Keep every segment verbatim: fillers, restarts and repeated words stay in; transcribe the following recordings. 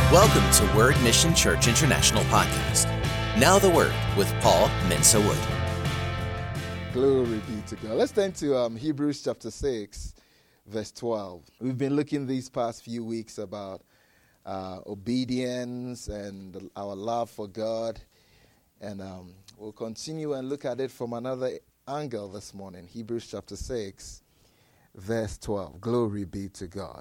Welcome to Word Mission Church International Podcast. Now the Word with Paul Mensa-Wood. Glory be to God. Let's turn to um, Hebrews chapter six, verse twelve. We've been looking these past few weeks about uh, obedience and our love for God. And um, we'll continue and look at it from another angle this morning. Hebrews chapter six, verse twelve. Glory be to God.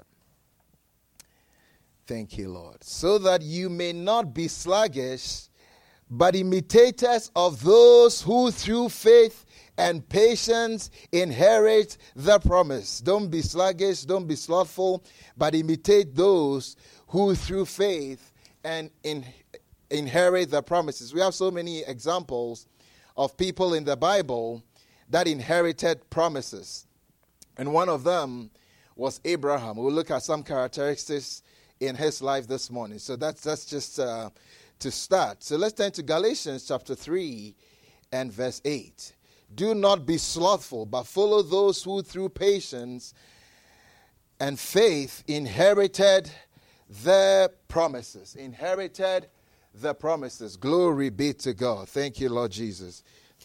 Thank you, Lord. So that you may not be sluggish, but imitators of those who through faith and patience inherit the promise. Don't be sluggish, don't be slothful, but imitate those who through faith and in, inherit the promises. We have so many examples of people in the Bible that inherited promises. And one of them was Abraham. We'll look at some characteristics in his life this morning. So that's, that's just uh, to start. So let's turn to Galatians chapter three and verse eight. Do not be slothful, but follow those who through patience and faith inherited the promises. Inherited the promises. Glory be to God. Thank you, Lord Jesus.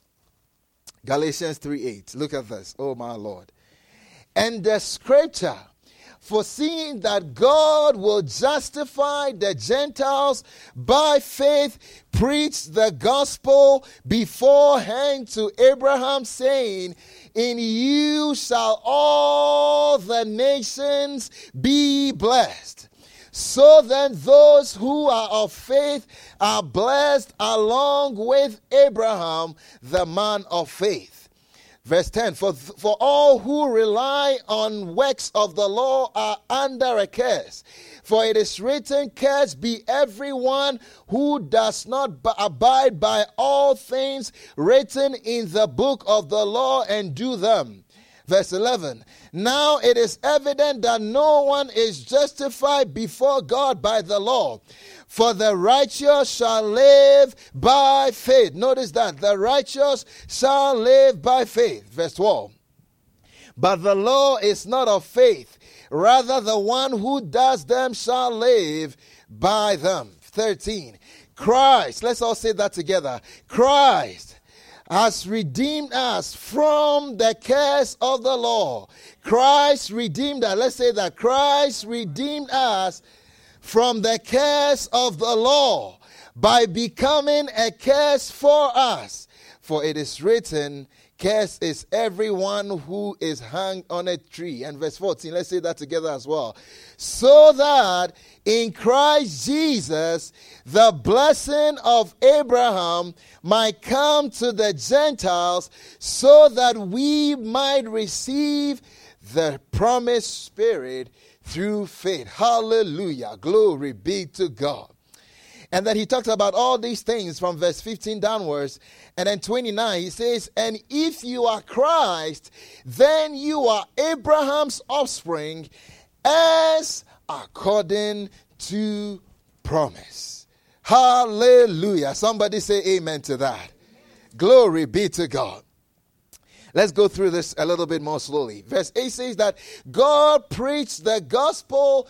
Galatians three eight. Look at this. Oh, my Lord. And the scripture, foreseeing that God will justify the Gentiles by faith, preached the gospel beforehand to Abraham, saying, in you shall all the nations be blessed. So then those who are of faith are blessed along with Abraham, the man of faith. Verse ten, for, for all who rely on works of the law are under a curse. For it is written, cursed be everyone who does not b- abide by all things written in the book of the law and do them. Verse eleven, now it is evident that no one is justified before God by the law. For the righteous shall live by faith. Notice that. The righteous shall live by faith. Verse twelve. But the law is not of faith. Rather, the one who does them shall live by them. thirteen. Christ. Let's all say that together. Christ has redeemed us from the curse of the law. Christ redeemed us. Let's say that. Christ redeemed us from the curse of the law by becoming a curse for us. For it is written, cursed is everyone who is hung on a tree. And verse fourteen, let's say that together as well. So that in Christ Jesus, the blessing of Abraham might come to the Gentiles, so that we might receive the promised Spirit through faith. Hallelujah. Glory be to God. And then he talks about all these things from verse fifteen downwards. And then twenty-nine, he says, and if you are Christ, then you are Abraham's offspring, as according to promise. Hallelujah. Somebody say amen to that. Glory be to God. Let's go through this a little bit more slowly. Verse eight says that God preached the gospel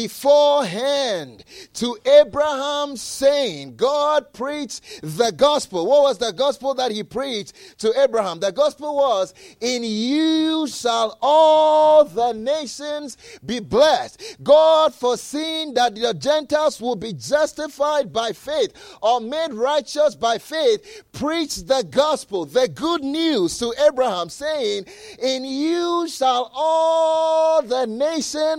beforehand to Abraham, saying, God preached the gospel. What was the gospel that he preached to Abraham? The gospel was, in you shall all the nations be blessed. God, foreseeing that the Gentiles will be justified by faith or made righteous by faith, preached the gospel, the good news to Abraham, saying, in you shall all the nations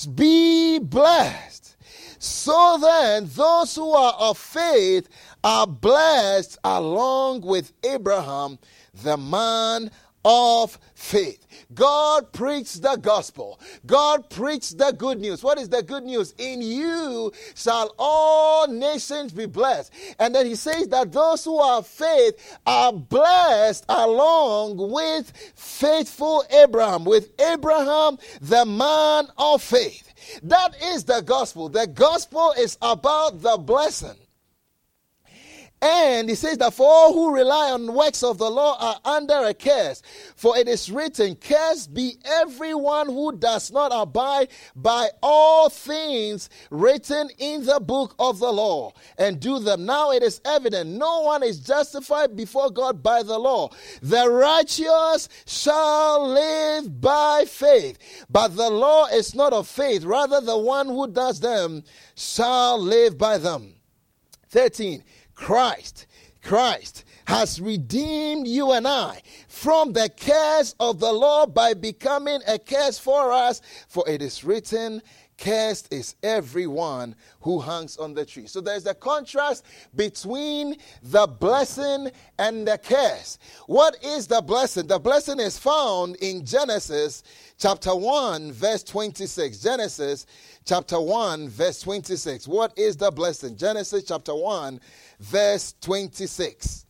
be blessed. So then, those who are of faith are blessed along with Abraham, the man of faith. God preached the gospel. God preached the good news. What is the good news? In you shall all nations be blessed. And then he says that those who are of faith are blessed along with faithful Abraham, with Abraham, the man of faith. That is the gospel. The gospel is about the blessing. And he says that for all who rely on works of the law are under a curse. For it is written, cursed be everyone who does not abide by all things written in the book of the law and do them. Now it is evident, no one is justified before God by the law. The righteous shall live by faith. But the law is not of faith. Rather, the one who does them shall live by them. thirteen. Christ, Christ has redeemed you and I from the curse of the law by becoming a curse for us. For it is written, cursed is everyone who hangs on the tree. So there's a contrast between the blessing and the curse. What is the blessing? The blessing is found in Genesis chapter one, verse twenty-six. Genesis chapter one, verse twenty-six. What is the blessing? Genesis chapter one, verse twenty-six.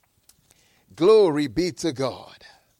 Glory be to God.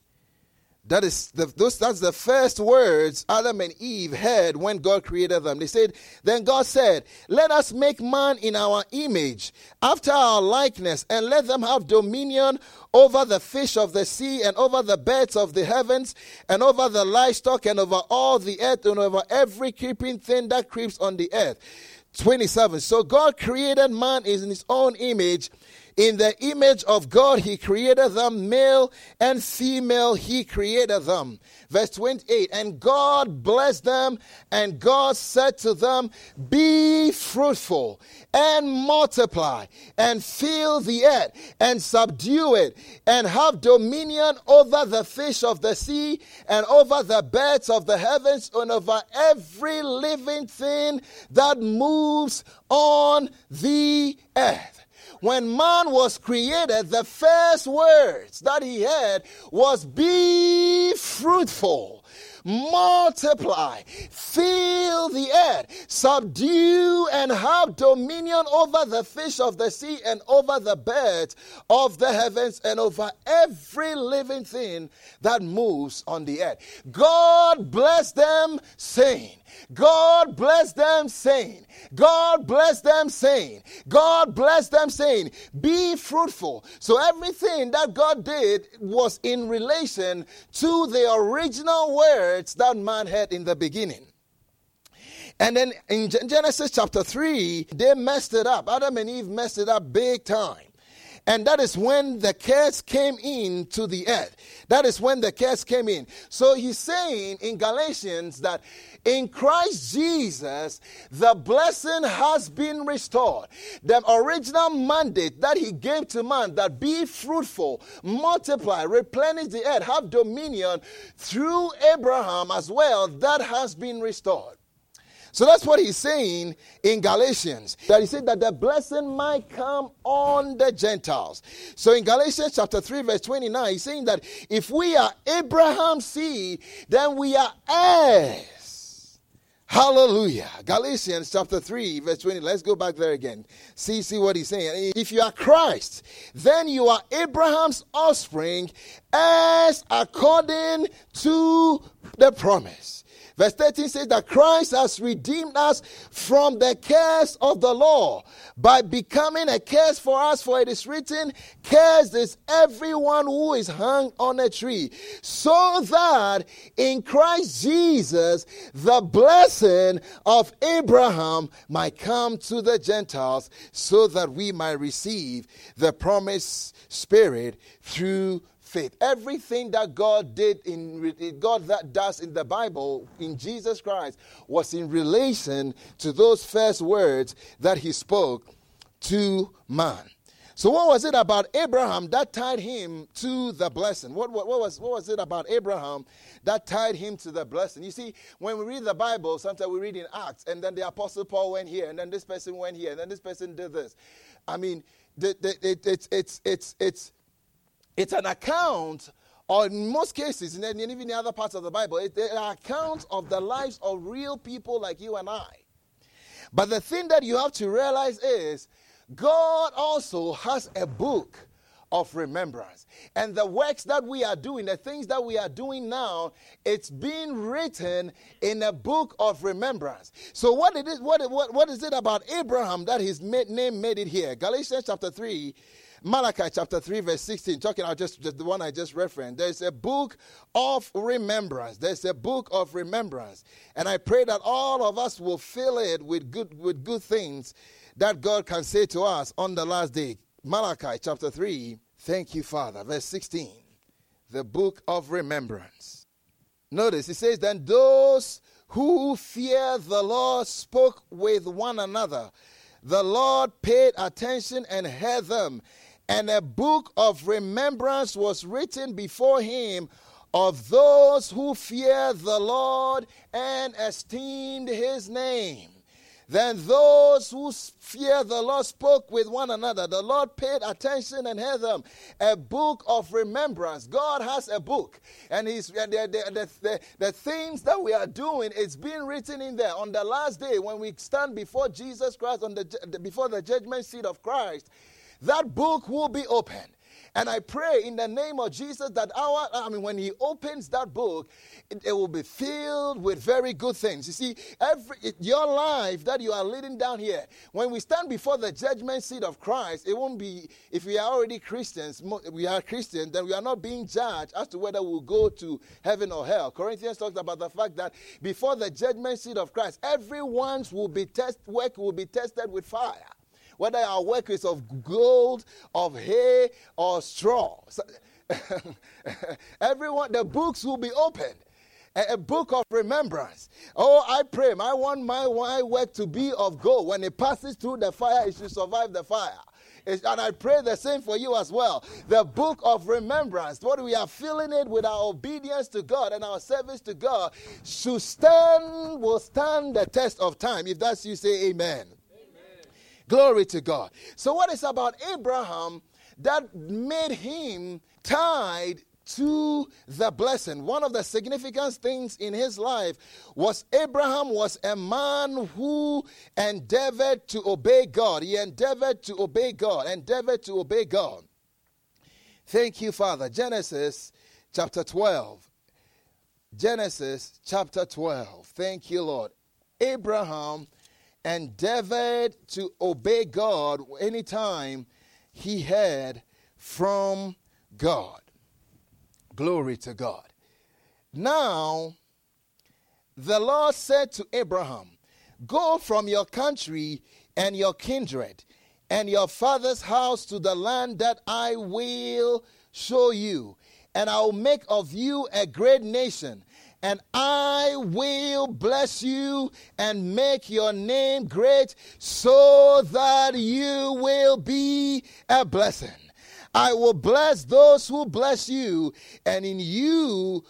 That is the, those, that's the first words Adam and Eve heard when God created them. They said, then God said, let us make man in our image, after our likeness, and let them have dominion over the fish of the sea, and over the birds of the heavens, and over the livestock, and over all the earth, and over every creeping thing that creeps on the earth. twenty-seven. So God created man in his own image. In the image of God, he created them, male and female, he created them. Verse twenty-eight, and God blessed them, and God said to them, be fruitful, and multiply, and fill the earth, and subdue it, and have dominion over the fish of the sea, and over the birds of the heavens, and over every living thing that moves on the earth. When man was created, the first words that he heard was be fruitful, multiply, fill the earth, subdue and have dominion over the fish of the sea and over the birds of the heavens and over every living thing that moves on the earth. God bless them, saying, God bless them, saying, God bless them, saying, God bless them, saying, be fruitful. So everything that God did was in relation to the original words that man had in the beginning. And then in Genesis chapter three, they messed it up. Adam and Eve messed it up big time. And that is when the curse came in to the earth. That is when the curse came in. So he's saying in Galatians that in Christ Jesus, the blessing has been restored. The original mandate that he gave to man, that be fruitful, multiply, replenish the earth, have dominion, through Abraham as well, that has been restored. So that's what he's saying in Galatians. That he said that the blessing might come on the Gentiles. So in Galatians chapter three, verse twenty-nine, he's saying that if we are Abraham's seed, then we are heirs. Hallelujah. Galatians chapter three, verse twenty. Let's go back there again. See, see what he's saying. If you are Christ, then you are Abraham's offspring, as according to the promise. Verse thirteen says that Christ has redeemed us from the curse of the law by becoming a curse for us. For it is written, cursed is everyone who is hung on a tree. So that in Christ Jesus, the blessing of Abraham might come to the Gentiles, so that we might receive the promised Spirit through faith. Everything that God did in God that does in the Bible in Jesus Christ was in relation to those first words that he spoke to man. So what was it about Abraham that tied him to the blessing? What, what, what was what was it about Abraham that tied him to the blessing? You see, when we read the Bible, sometimes we read in Acts, and then the Apostle Paul went here, and then this person went here, and then this person did this. I mean, the, the, it, it's it's it's it's It's an account, or in most cases, and even in the other parts of the Bible, it's an account of the lives of real people like you and I. But the thing that you have to realize is, God also has a book of remembrance. And the works that we are doing, the things that we are doing now, it's being written in a book of remembrance. So what it is, what, what, what is it about Abraham that his name made it here? Galatians chapter three, Malachi chapter three, verse sixteen, talking about just, just the one I just referenced. There's a book of remembrance. There's a book of remembrance. And I pray that all of us will fill it with good, with good things that God can say to us on the last day. Malachi chapter three, thank you, Father. Verse sixteen, the book of remembrance. Notice, it says, then those who fear the Lord spoke with one another. The Lord paid attention and heard them. And a book of remembrance was written before him of those who fear the Lord and esteemed his name. Then those who fear the Lord spoke with one another. The Lord paid attention and heard them. A book of remembrance. God has a book. And he's, the, the, the, the, the things that we are doing, it's being written in there. On the last day, when we stand before Jesus Christ, on the before the judgment seat of Christ, that book will be opened. And I pray in the name of Jesus that our, I mean, when he opens that book, it, it will be filled with very good things. You see, every your life that you are leading down here, when we stand before the judgment seat of Christ, it won't be, if we are already Christians, we are Christians, then we are not being judged as to whether we'll go to heaven or hell. Corinthians talks about the fact that before the judgment seat of Christ, everyone's will be test, work will be tested with fire. Whether our work is of gold, of hay, or straw. So, everyone, the books will be opened. A, a book of remembrance. Oh, I pray, I want my, my work to be of gold. When it passes through the fire, it should survive the fire. It's, and I pray the same for you as well. The book of remembrance, what we are filling it with our obedience to God and our service to God, should stand, will stand the test of time. If that's you, say amen. Glory to God. So what is about Abraham that made him tied to the blessing? One of the significant things in his life was Abraham was a man who endeavored to obey God. He endeavored to obey God, endeavored to obey God. Thank you, Father. Genesis chapter twelve. Genesis chapter twelve. Thank you, Lord. Abraham endeavored to obey God anytime he heard from God. Glory to God. Now, the Lord said to Abraham, go from your country and your kindred and your father's house to the land that I will show you, and I will make of you a great nation. And I will bless you and make your name great so that you will be a blessing. I will bless those who bless you, and in you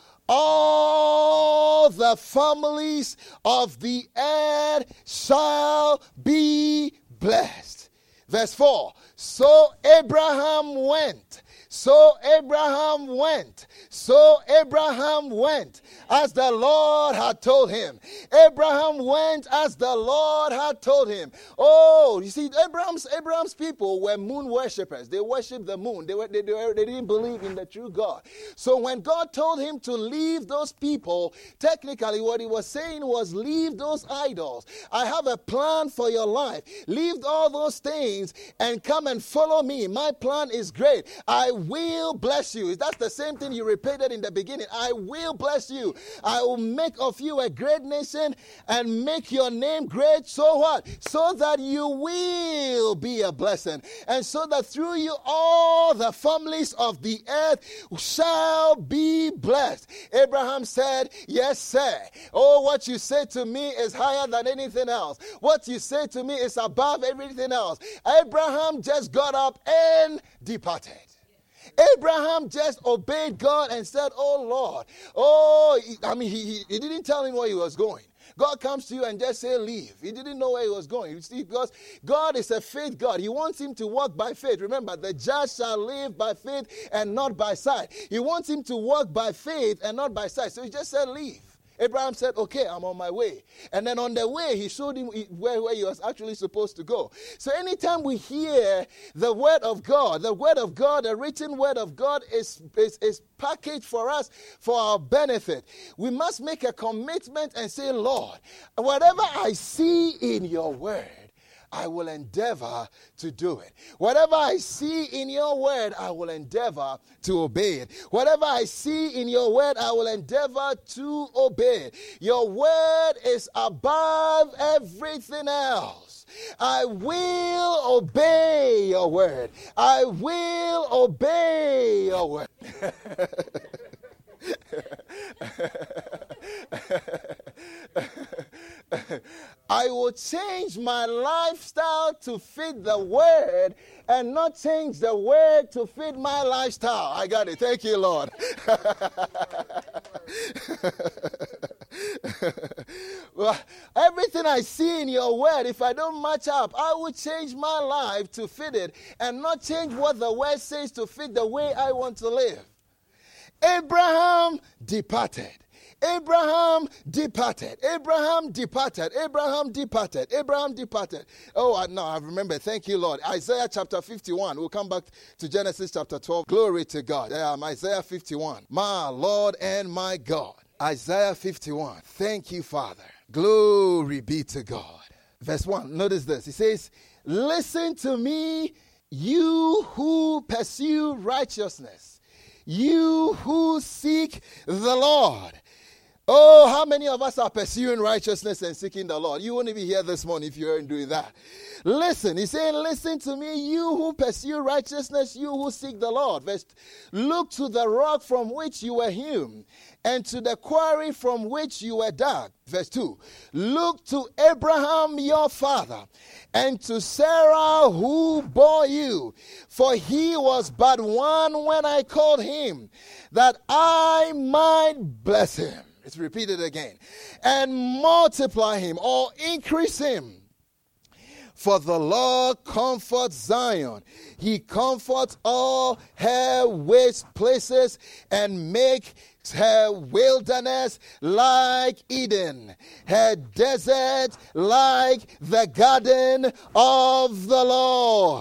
all the families of the earth shall be blessed. Verse four, so Abraham went. So Abraham went. So Abraham went as the Lord had told him. Abraham went as the Lord had told him. Oh, you see, Abraham's Abraham's people were moon worshippers. They worshipped the moon. They, were, they, they, were, they didn't believe in the true God. So when God told him to leave those people, technically what he was saying was, leave those idols. I have a plan for your life. Leave all those things and come and follow me. My plan is great. I will bless you. That's the same thing you repeated in the beginning. I will bless you. I will make of you a great nation and make your name great. So what? So that you will be a blessing. And so that through you all the families of the earth shall be blessed. Abraham said, yes, sir. Oh, what you say to me is higher than anything else. What you say to me is above everything else. Abraham just got up and departed. Abraham just obeyed God and said, oh Lord, oh, I mean, he, he, he didn't tell him where he was going. God comes to you and just say, leave. He didn't know where he was going. You see, because God is a faith God. He wants him to walk by faith. Remember, the just shall live by faith and not by sight. He wants him to walk by faith and not by sight. So he just said, leave. Abraham said, okay, I'm on my way. And then on the way, he showed him where, where he was actually supposed to go. So anytime we hear the word of God, the word of God, the written word of God is, is, is packaged for us for our benefit. We must make a commitment and say, Lord, whatever I see in your word, I will endeavor to do it. Whatever I see in your word, I will endeavor to obey it. Whatever I see in your word, I will endeavor to obey it. Your word is above everything else. I will obey your word. I will obey your word. I will change my lifestyle to fit the word and not change the word to fit my lifestyle. I got it. Thank you, Lord. Well, everything I see in your word, if I don't match up, I will change my life to fit it and not change what the word says to fit the way I want to live. Abraham departed. Abraham departed. Abraham departed. Abraham departed. Abraham departed. Oh, I, no, I remember. Thank you, Lord. Isaiah chapter fifty-one. We'll come back to Genesis chapter twelve. Glory to God. Um, Isaiah fifty-one. My Lord and my God. Isaiah fifty-one. Thank you, Father. Glory be to God. Verse one. Notice this. He says, listen to me, you who pursue righteousness, you who seek the Lord. Oh, how many of us are pursuing righteousness and seeking the Lord? You wouldn't be here this morning if you weren't doing that. Listen, he's saying, listen to me, you who pursue righteousness, you who seek the Lord. Verse, look to the rock from which you were hewn, and to the quarry from which you were dug. Verse two, look to Abraham your father, and to Sarah who bore you, for he was but one when I called him, that I might bless him. It's repeated again. And multiply him or increase him. For the Lord comforts Zion. He comforts all her waste places and makes her wilderness like Eden, her desert like the garden of the Lord.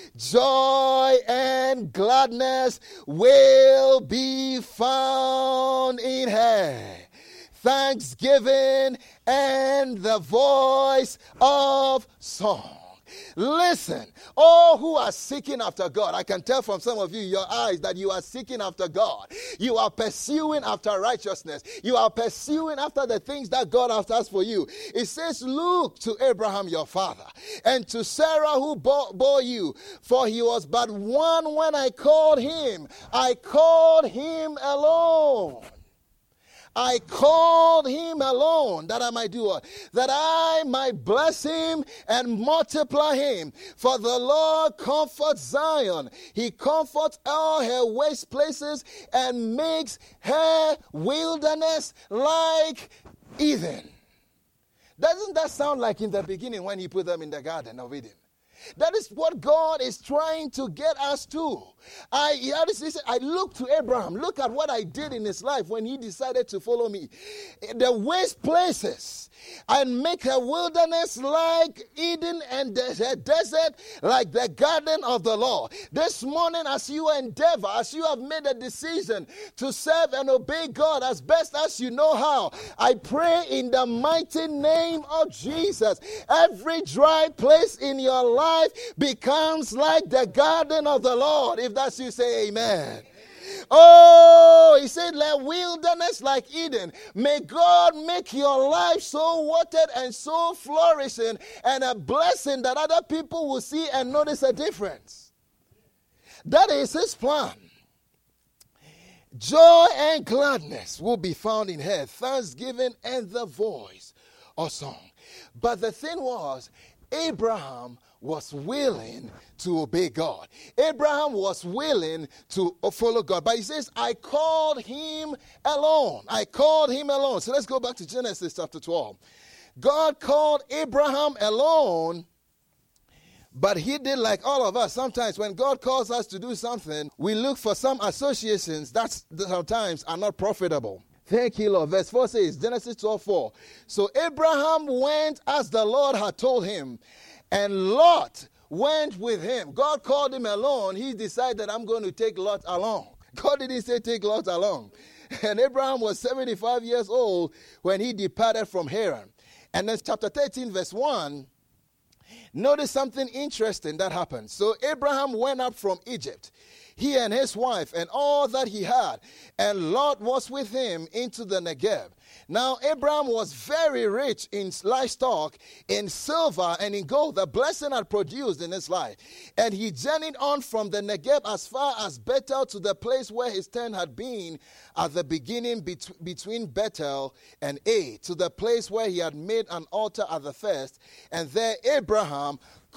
Joy and gladness will be found in her. Thanksgiving and the voice of song. Listen, all who are seeking after God, I can tell from some of you, your eyes, that you are seeking after God. You are pursuing after righteousness. You are pursuing after the things that God has for you. It says, look to Abraham your father, and to Sarah who bore, bore you, for he was but one when I called him. I called him alone. I called him alone, that I might do what? That I might bless him and multiply him. For the Lord comforts Zion. He comforts all her waste places and makes her wilderness like Eden. Doesn't that sound like in the beginning when he put them in the Garden of Eden? That is what God is trying to get us to. I, I look to Abraham. Look at what I did in his life when he decided to follow me. The waste places, and make a wilderness like Eden, and a desert like the garden of the Lord. This morning, as you endeavor, as you have made a decision to serve and obey God as best as you know how, I pray in the mighty name of Jesus, every dry place in your life becomes like the garden of the Lord. If that's you, say amen. Oh, he said, like wilderness like Eden. May God make your life so watered and so flourishing and a blessing that other people will see and notice a difference. That is his plan. Joy and gladness will be found in her, thanksgiving and the voice of song. But the thing was, Abraham was willing to obey God. Abraham was willing to follow God. But he says, I called him alone. I called him alone. So let's go back to Genesis chapter twelve. God called Abraham alone, but he did like all of us. Sometimes when God calls us to do something, we look for some associations that sometimes are not profitable. Thank you, Lord. Verse four says, Genesis twelve four. So Abraham went as the Lord had told him, and Lot went with him. God called him alone. He decided, I'm going to take Lot along. God didn't say take Lot along. And Abraham was seventy-five years old when he departed from Haran. And then chapter thirteen, verse one, notice something interesting that happened. So Abraham went up from Egypt, he and his wife and all that he had, and Lot was with him into the Negev. Now Abraham was very rich in livestock, in silver and in gold. The blessing had produced in his life. And he journeyed on from the Negev as far as Bethel, to the place where his tent had been at the beginning bet- between Bethel and Ai, to the place where he had made an altar at the first. And there Abraham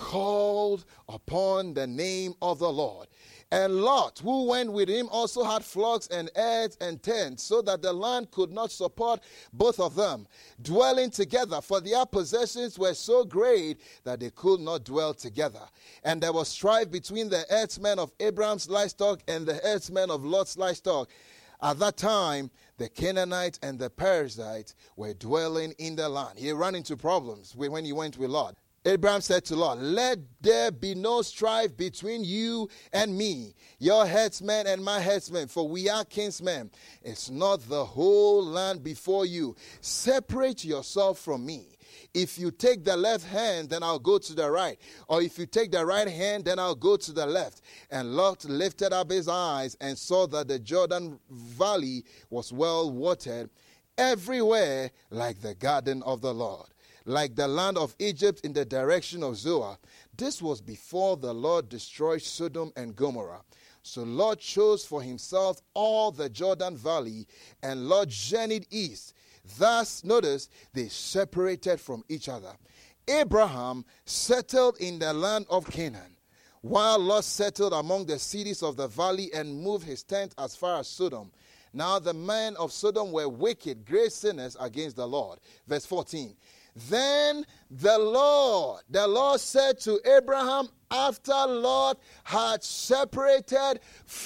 called upon the name of the Lord. And Lot, who went with him, also had flocks and herds and tents, so that the land could not support both of them, dwelling together, for their possessions were so great that they could not dwell together. And there was strife between the herdsmen of Abraham's livestock and the herdsmen of Lot's livestock. At that time, the Canaanites and the Perizzites were dwelling in the land. He ran into problems when he went with Lot. Abraham said to Lot, let there be no strife between you and me, your headsmen and my headsmen, for we are kinsmen. It's not the whole land before you. Separate yourself from me. If you take the left hand, then I'll go to the right. Or if you take the right hand, then I'll go to the left. And Lot lifted up his eyes and saw that the Jordan Valley was well watered, everywhere like the garden of the Lord, like the land of Egypt in the direction of Zoar. This was before the Lord destroyed Sodom and Gomorrah. So Lot chose for himself all the Jordan Valley, and Lot journeyed east. Thus, notice, they separated from each other. Abraham settled in the land of Canaan, while Lot settled among the cities of the valley and moved his tent as far as Sodom. Now the men of Sodom were wicked, great sinners against the Lord. Verse fourteen. Then the Lord, the Lord said to Abraham after Lot had separated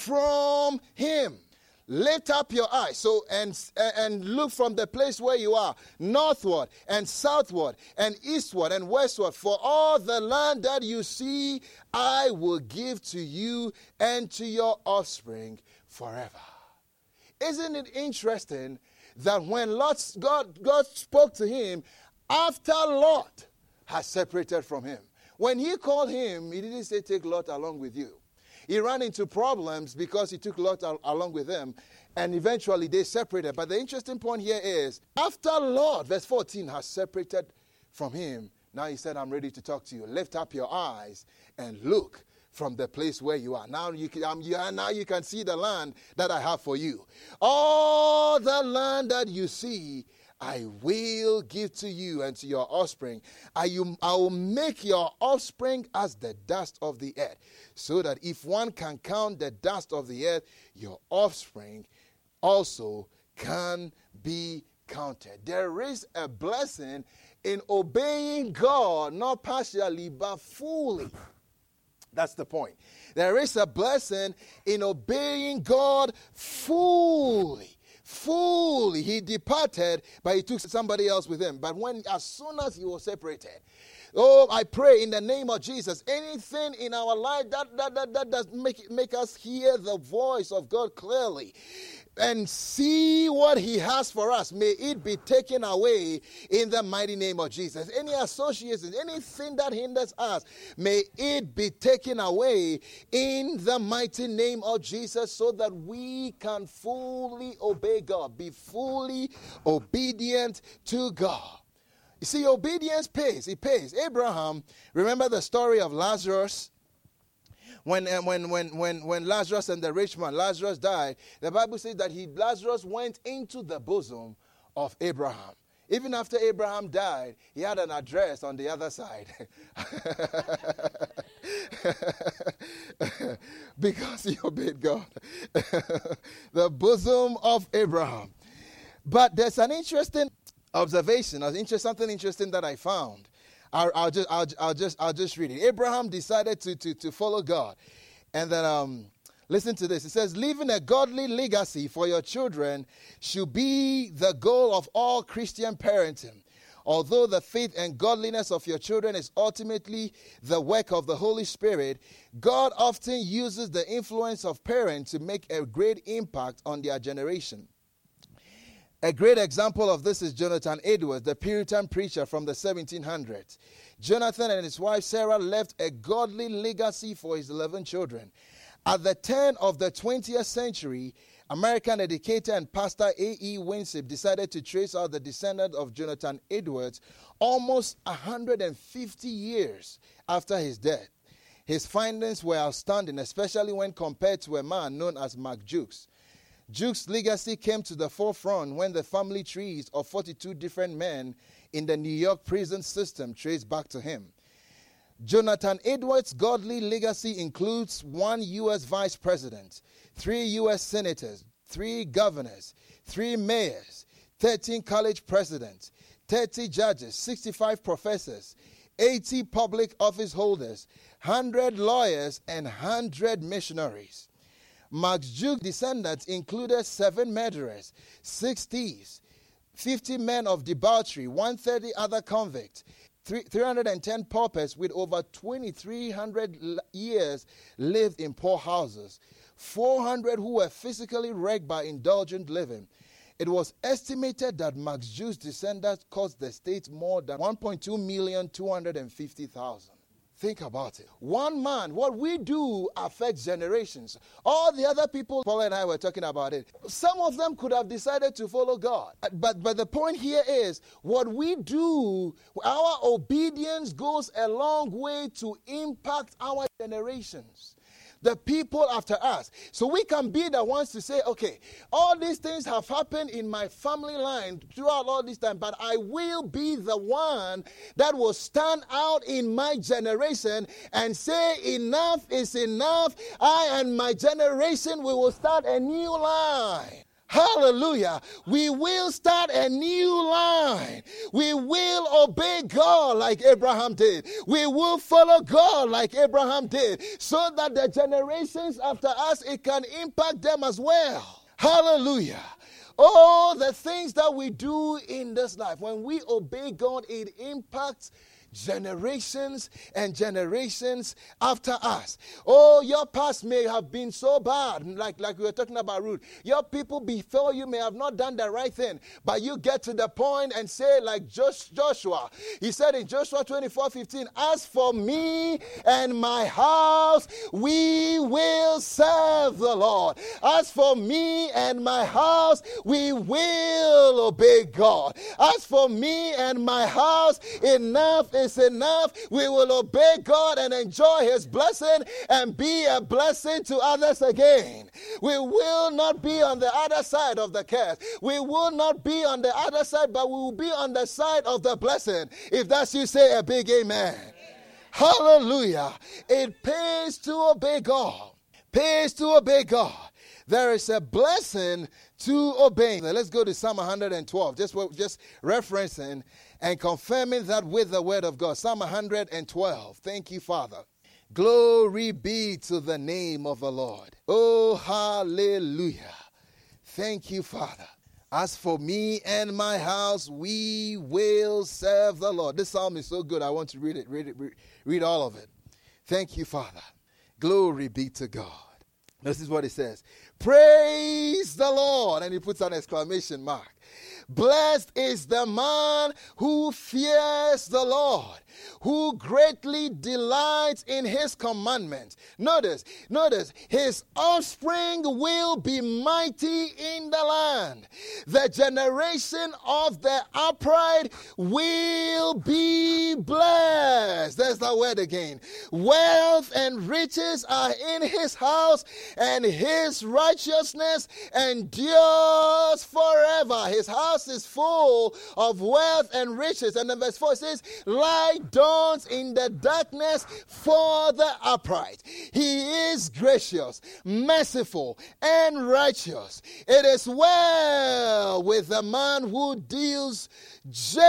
from him, lift up your eyes so and, and look from the place where you are, northward and southward and eastward and westward. For all the land that you see, I will give to you and to your offspring forever. Isn't it interesting that when Lot, God, God spoke to him, after Lot has separated from him. When he called him, he didn't say, take Lot along with you. He ran into problems because he took Lot al- along with him, and eventually they separated. But the interesting point here is, after Lot, verse fourteen, has separated from him, now he said, I'm ready to talk to you. Lift up your eyes and look from the place where you are. Now you can, um, you are, now you can see the land that I have for you. All the land that you see, I will give to you and to your offspring. I, I will make your offspring as the dust of the earth, so that if one can count the dust of the earth, your offspring also can be counted. There is a blessing in obeying God, not partially, but fully. That's the point. There is a blessing in obeying God fully. Fully, he departed, but he took somebody else with him. But when, as soon as he was separated, oh, I pray in the name of Jesus, anything in our life that that that, that does make make us hear the voice of God clearly and see what he has for us, may it be taken away in the mighty name of Jesus. Any associations, anything that hinders us, may it be taken away in the mighty name of Jesus, so that we can fully obey God, be fully obedient to God. You see, obedience pays. It pays. Abraham, remember the story of Lazarus? When, when, when, when, when Lazarus and the rich man, Lazarus died, the Bible says that he, Lazarus went into the bosom of Abraham. Even after Abraham died, he had an address on the other side. Because he obeyed God. The bosom of Abraham. But there's an interesting observation, something interesting that I found. I'll, I'll just, I'll, I'll just, I'll just read it. Abraham decided to, to, to follow God, and then um, Listen to this. It says, leaving a godly legacy for your children should be the goal of all Christian parenting. Although the faith and godliness of your children is ultimately the work of the Holy Spirit, God often uses the influence of parents to make a great impact on their generation. A great example of this is Jonathan Edwards, the Puritan preacher from the seventeen hundreds. Jonathan and his wife Sarah left a godly legacy for his eleven children. At the turn of the twentieth century, American educator and pastor A E Winsip decided to trace out the descendant of Jonathan Edwards almost one hundred fifty years after his death. His findings were outstanding, especially when compared to a man known as Mark Jukes. Jukes' legacy came to the forefront when the family trees of forty-two different men in the New York prison system traced back to him. Jonathan Edwards' godly legacy includes one U S vice president, three U S senators, three governors, three mayors, thirteen college presidents, thirty judges, sixty-five professors, eighty public office holders, one hundred lawyers, and one hundred missionaries. Mark Jukes' descendants included seven murderers, six thieves, fifty men of debauchery, one hundred thirty other convicts, three hundred ten paupers with over twenty-three hundred years lived in poor houses, four hundred who were physically wrecked by indulgent living. It was estimated that Mark Jukes' descendants cost the state more than one point two million two hundred fifty thousand. Think about it. One man, what we do affects generations. All the other people, Paul and I were talking about it, some of them could have decided to follow God. But, but the point here is, what we do, our obedience goes a long way to impact our generations. The people after us. So we can be the ones to say, okay, all these things have happened in my family line throughout all this time, but I will be the one that will stand out in my generation and say enough is enough. I and my generation, we will start a new line. Hallelujah. We will start a new line. We will obey God like Abraham did. We will follow God like Abraham did, so that the generations after us, it can impact them as well. Hallelujah. All the things that we do in this life, when we obey God, it impacts generations and generations after us. Oh, your past may have been so bad, like, like we were talking about Ruth. Your people before you may have not done the right thing, but you get to the point and say, like Joshua, he said in Joshua twenty-four fifteen, as for me and my house, we will serve the Lord. As for me and my house, we will obey God. As for me and my house, enough is enough. We will obey God and enjoy his blessing and be a blessing to others again. We will not be on the other side of the curse. We will not be on the other side, but we will be on the side of the blessing. If that's you, say a big amen. Amen. Hallelujah. It pays to obey God. Pays to obey God. There is a blessing to obeying. Let's go to Psalm one hundred twelve. Just, just referencing and confirming that with the word of God. Psalm one hundred twelve. Thank you, Father. Glory be to the name of the Lord. Oh, hallelujah. Thank you, Father. As for me and my house, we will serve the Lord. This psalm is so good. I want to read it, read it, read, read all of it. Thank you, Father. Glory be to God. This is what it says. Praise the Lord. And he puts an exclamation mark. Blessed is the man who fears the Lord, who greatly delights in his commandments. Notice, notice, his offspring will be mighty in the land. The generation of the upright will be blessed. There's the word again. Wealth and riches are in his house, and his righteousness endures forever. His house is full of wealth and riches. And then verse four says, light dawns in the darkness for the upright. He is gracious, merciful, and righteous. It is well with the man who deals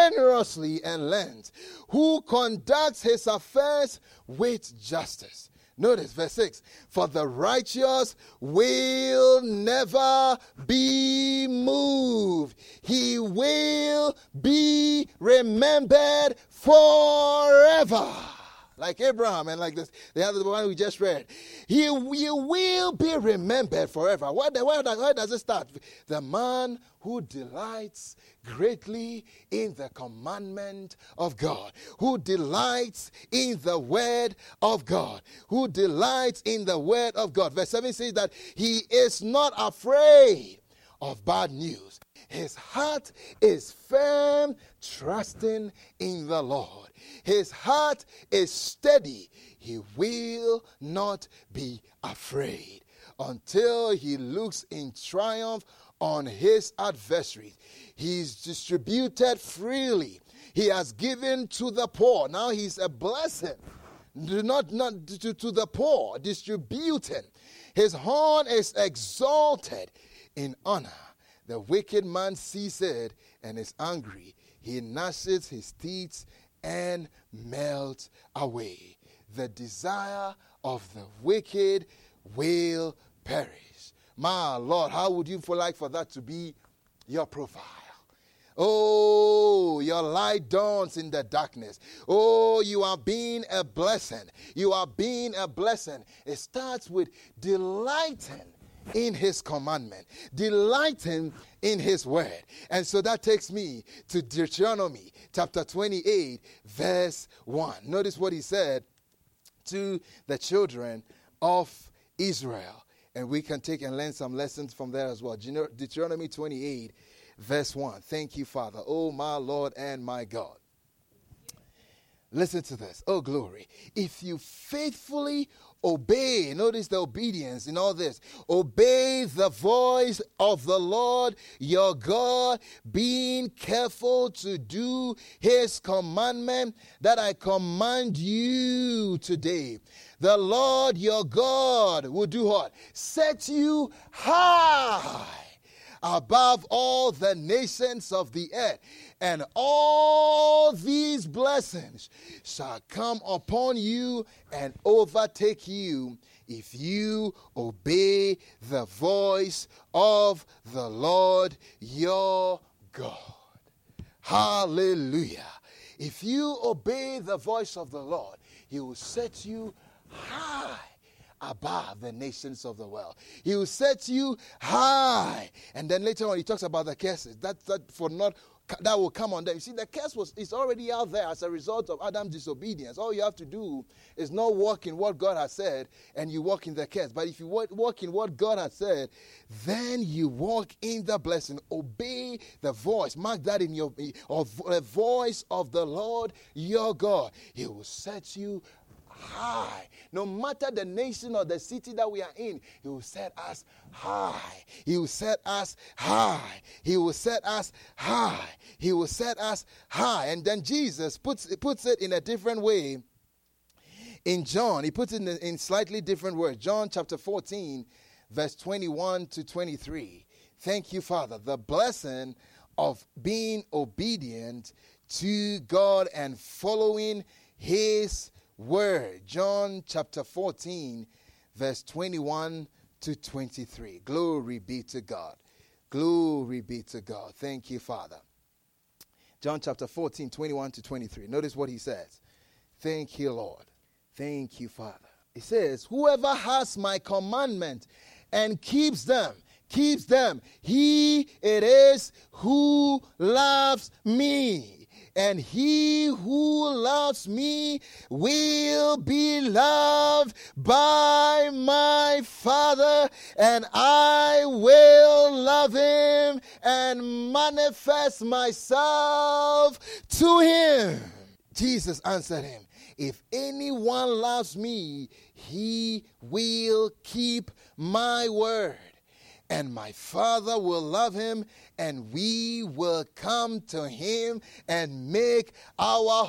generously and lends, who conducts his affairs with justice. Notice verse six. For the righteous will never be moved. He will be remembered forever. Like Abraham and like this, the other one we just read. He, he will be remembered forever. Where, where, where does it start? The man who delights greatly in the commandment of God, who delights in the word of God, who delights in the word of God. Verse seven says that he is not afraid of bad news. His heart is firm, trusting in the Lord. His heart is steady. He will not be afraid until he looks in triumph on his adversaries. He's distributed freely. He has given to the poor. Now he's a blessing. Not, not to, to the poor, distributing. His horn is exalted in honor. The wicked man sees it and is angry. He gnashes his teeth and melts away. The desire of the wicked will perish. My Lord, how would you like for that to be your profile? Oh, your light dawns in the darkness. Oh, you are being a blessing. You are being a blessing. It starts with delighting in his commandment, delighting in his word. And so that takes me to Deuteronomy chapter twenty-eight, verse one. Notice what he said to the children of Israel. And we can take and learn some lessons from there as well. Deuteronomy twenty-eight, verse one. Thank you, Father. Oh, my Lord and my God. Listen to this. Oh, glory. If you faithfully obey, notice the obedience in all this. Obey the voice of the Lord your God, being careful to do his commandment that I command you today. The Lord your God will do what? Set you high above all the nations of the earth. And all these blessings shall come upon you and overtake you if you obey the voice of the Lord your God. Hallelujah. If you obey the voice of the Lord, he will set you high above the nations of the world. He will set you high. And then later on he talks about the curses. That, that for not that will come on them. You see, the curse was is already out there as a result of Adam's disobedience. All you have to do is not walk in what God has said, and you walk in the curse. But if you walk in what God has said, then you walk in the blessing. Obey the voice. Mark that in your of the voice of the Lord your God. He will set you high. No matter the nation or the city that we are in, he will set us high. He will set us high. He will set us high. He will set us high. And then Jesus puts, puts it in a different way. In John, he puts it in, in slightly different words. John chapter fourteen, verse twenty-one to twenty-three. Thank you, Father. The blessing of being obedient to God and following his word. John chapter fourteen, verse twenty-one to twenty-three. Glory be to God. Glory be to God. Thank you, Father. John chapter fourteen, twenty-one to twenty-three. Notice what he says. Thank you, Lord. Thank you, Father. He says, whoever has my commandment and keeps them, keeps them, he it is who loves me. And he who loves me will be loved by my Father, and I will love him and manifest myself to him. Jesus answered him, if anyone loves me, he will keep my word. And my Father will love him, and we will come to him and make our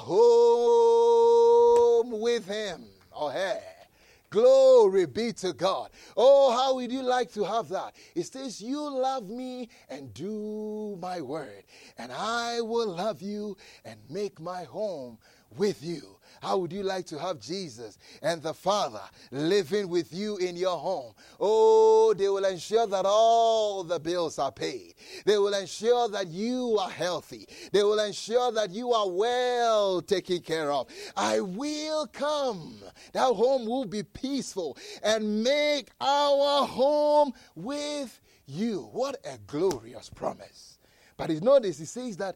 home with him. Oh, hey. Glory be to God. Oh, how would you like to have that? It says, you love me and do my word, and I will love you and make my home with you. How would you like to have Jesus and the Father living with you in your home? Oh, they will ensure that all the bills are paid. They will ensure that you are healthy. They will ensure that you are well taken care of. I will come. That home will be peaceful and make our home with you. What a glorious promise. But you notice, he says that,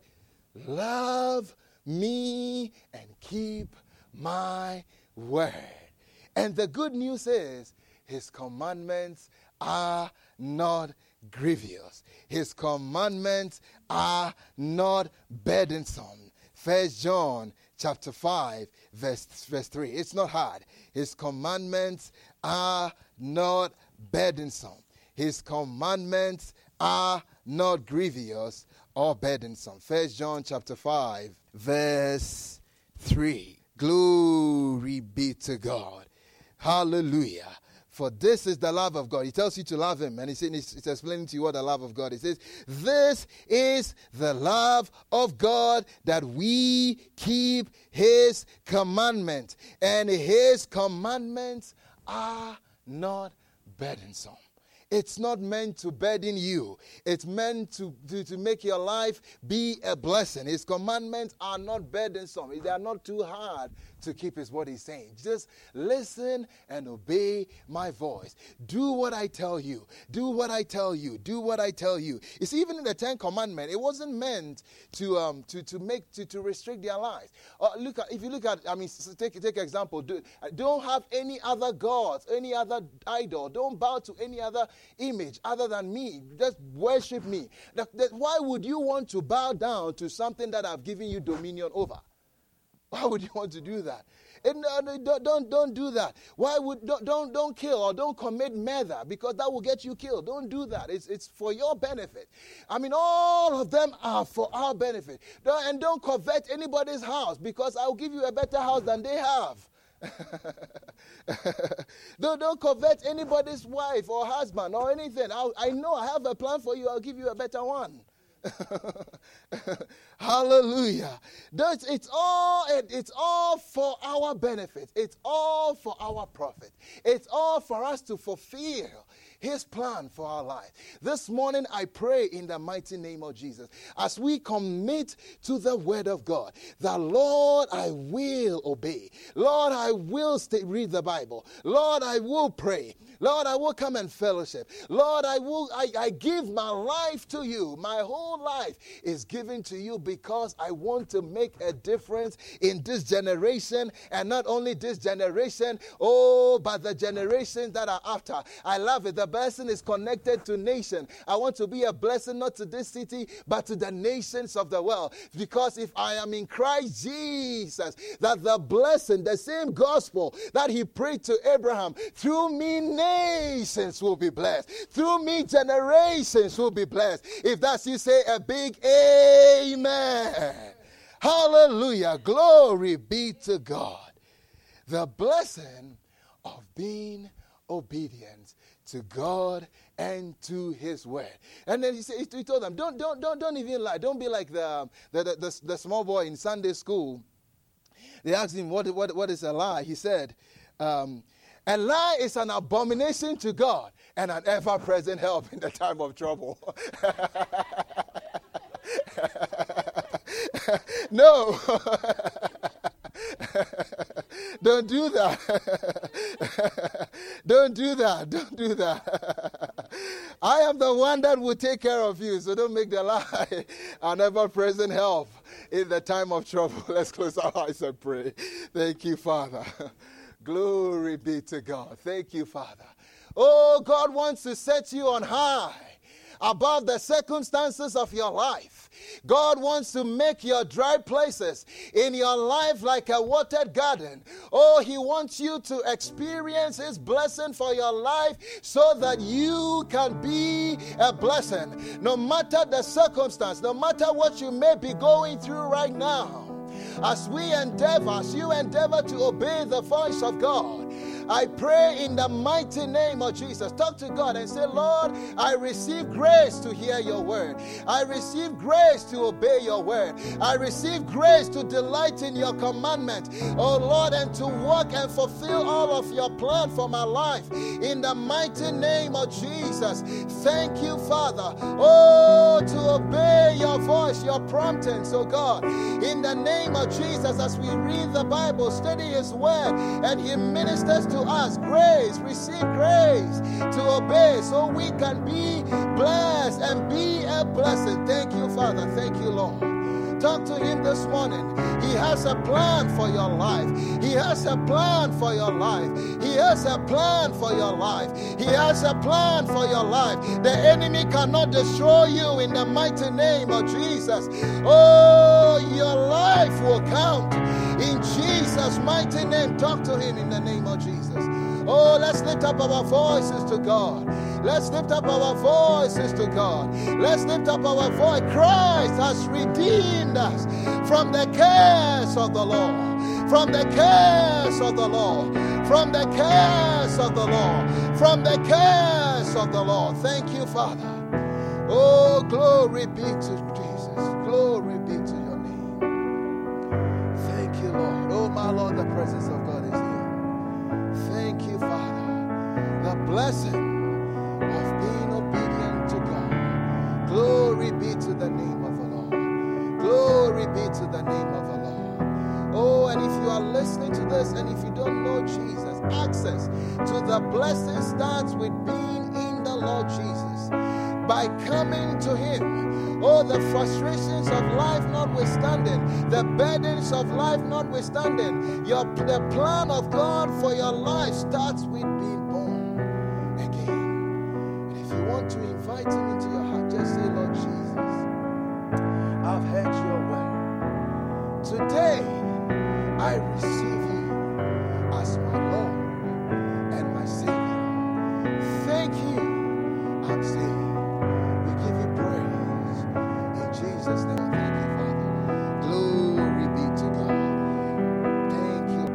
love me and keep my word. And the good news is, his commandments are not grievous. His commandments are not burdensome. First John chapter five, verse, verse three. It's not hard. His commandments are not burdensome. His commandments are not grievous or burdensome. First John chapter five, verse three. Glory be to God. Hallelujah. For this is the love of God. He tells you to love him. And he's, he's explaining to you what the love of God is. He says, this is the love of God, that we keep his commandments. And his commandments are not burdensome. It's not meant to burden you. It's meant to, to, to make your life be a blessing. His commandments are not burdensome. They are not too hard to keep, is what he's saying. Just listen and obey my voice. Do what I tell you. Do what I tell you. Do what I tell you. You see, even in the Ten Commandments, it wasn't meant to um to, to make to, to restrict their lives. Uh, look at if you look at I mean take take example. Do, don't have any other gods, any other idol. Don't bow to any other image other than me. Just worship me. That, that, why would you want to bow down to something that I've given you dominion over? Why would you want to do that? And, uh, don't, don't don't do that. Why would don't, don't don't kill or don't commit murder, because that will get you killed. Don't do that. It's it's for your benefit. I mean, all of them are for our benefit. Don't, and don't covet anybody's house, because I'll give you a better house than they have. don't, don't covet anybody's wife or husband or anything. I'll, I know I have a plan for you. I'll give you a better one. Hallelujah. That's, it's all it, it's all for our benefit. It's all for our profit. It's all for us to fulfill his plan for our life. This morning I pray in the mighty name of Jesus, as we commit to the word of God, that Lord, I will obey. Lord, I will stay, read the Bible. Lord, I will pray. Lord, I will come and fellowship. Lord, I will I, I give my life to you. My whole life is given to you, because I want to make a difference in this generation, and not only this generation, oh, but the generations that are after. I love it. The blessing is connected to nation. I want to be a blessing not to this city, but to the nations of the world. Because if I am in Christ Jesus, that the blessing, the same gospel that he prayed to Abraham, through me nations will be blessed. Through me generations will be blessed. If that's you, say a big amen. Hallelujah. Glory be to God. The blessing of being obedient to God and to his word. And then he said, he told them, don't don't don't don't even lie. Don't be like the the, the, the, the small boy in Sunday school. They asked him, what what what is a lie? He said, um, a lie is an abomination to God and an ever-present help in the time of trouble. No. Don't do that. Don't do that. Don't do that. I am the one that will take care of you, so don't make the lie an ever-present help in the time of trouble. Let's close our eyes and pray. Thank you, Father. Glory be to God. Thank you, Father. Oh, God wants to set you on high above the circumstances of your life. God wants to make your dry places in your life like a watered garden. Oh, he wants you to experience his blessing for your life so that you can be a blessing. No matter the circumstance, no matter what you may be going through right now, as we endeavor, as you endeavor to obey the voice of God, I pray in the mighty name of Jesus. Talk to God and say, Lord, I receive grace to hear your word. I receive grace to obey your word. I receive grace to delight in your commandment, oh Lord, and to walk and fulfill all of your plan for my life. In the mighty name of Jesus. Thank you, Father. Oh, to obey your voice, your promptings, oh God. In the name of Jesus, as we read the Bible, study his word, and he ministers to us grace, receive grace to obey so we can be blessed and be a blessing. Thank you, Father. Thank you, Lord. Talk to him this morning. He has a plan for your life. He has a plan for your life. He has a plan for your life. He has a plan for your life. The enemy cannot destroy you in the mighty name of Jesus. Oh, your life will count in Jesus' mighty name. Talk to him in the name of Jesus. Oh, let's lift up our voices to God. Let's lift up our voices to God. Let's lift up our voice. Christ has redeemed us from the curse of the law. From the curse of the law. From the curse of the law. From the curse of the law. Thank you, Father. Oh, glory be to Jesus. Glory be to your name. Thank you, Lord. Oh, my Lord, the presence of God is here. Thank you, Father. The blessing of being obedient to God. Glory be to the name of the Lord. Glory be to the name of the Lord. Oh, and if you are listening to this, and if you don't know Jesus, access to the blessing starts with being in the Lord Jesus. By coming to him. Oh, the frustrations of life notwithstanding, the burdens of life notwithstanding, your, the plan of God for your life starts with being born again. And if you want to invite him into your heart, just say, Lord Jesus, I've heard your word. Today, I receive you as my Lord and my Savior. Thank you, I'm saved. Jesus' name, thank you, Father. Glory be to God. Thank you.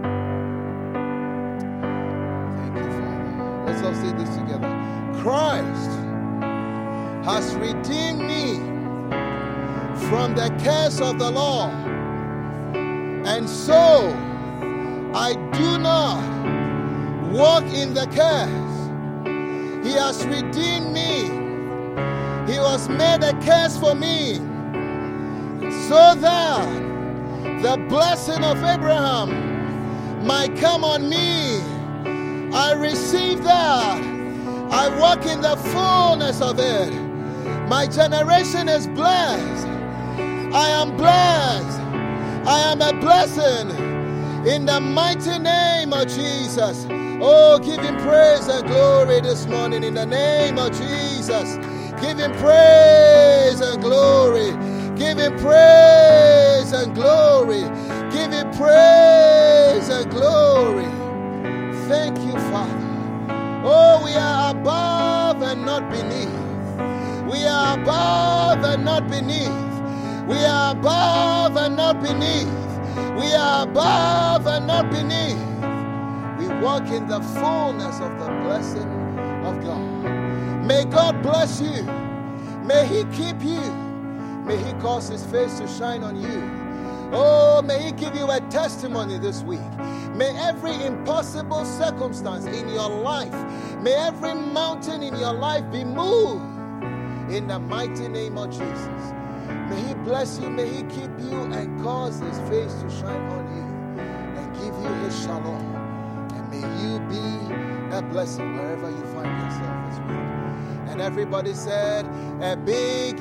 Thank you, Father. Let's all say this together. Christ has redeemed me from the curse of the law, and so I do not walk in the curse. He has redeemed me. He was made a curse for me, so that the blessing of Abraham might come on me. I receive that. I walk in the fullness of it. My generation is blessed. I am blessed. I am a blessing in the mighty name of Jesus. Oh, give him praise and glory this morning in the name of Jesus. Give him praise and glory. Give him praise and glory. Give him praise and glory. Thank you, Father. Oh, we are above and not beneath. We are above and not beneath. We are above and not beneath. We are above and not beneath. We walk in the fullness of the blessing of God. May God bless you. May he keep you. May he cause his face to shine on you. Oh, may he give you a testimony this week. May every impossible circumstance in your life, may every mountain in your life be moved in the mighty name of Jesus. May he bless you, may he keep you and cause his face to shine on you and give you his shalom. And may you be a blessing wherever you find yourself this week. And everybody said a big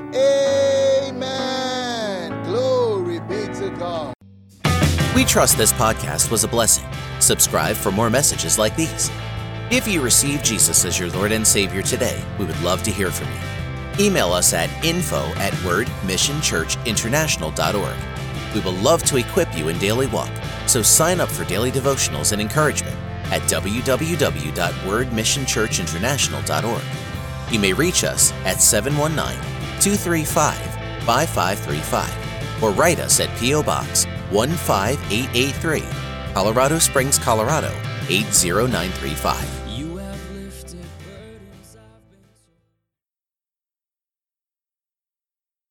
amen. Glory be to God. We trust this podcast was a blessing. Subscribe for more messages like these. If you receive Jesus as your Lord and Savior today, we would love to hear from you. Email us at info at word mission church international dot org. We will love to equip you in daily walk, so sign up for daily devotionals and encouragement at w w w dot word mission church international dot org. You may reach us at seven one nine, two three five, five five three five or write us at P O Box one five eight eight three, Colorado Springs, Colorado eight zero nine three five. You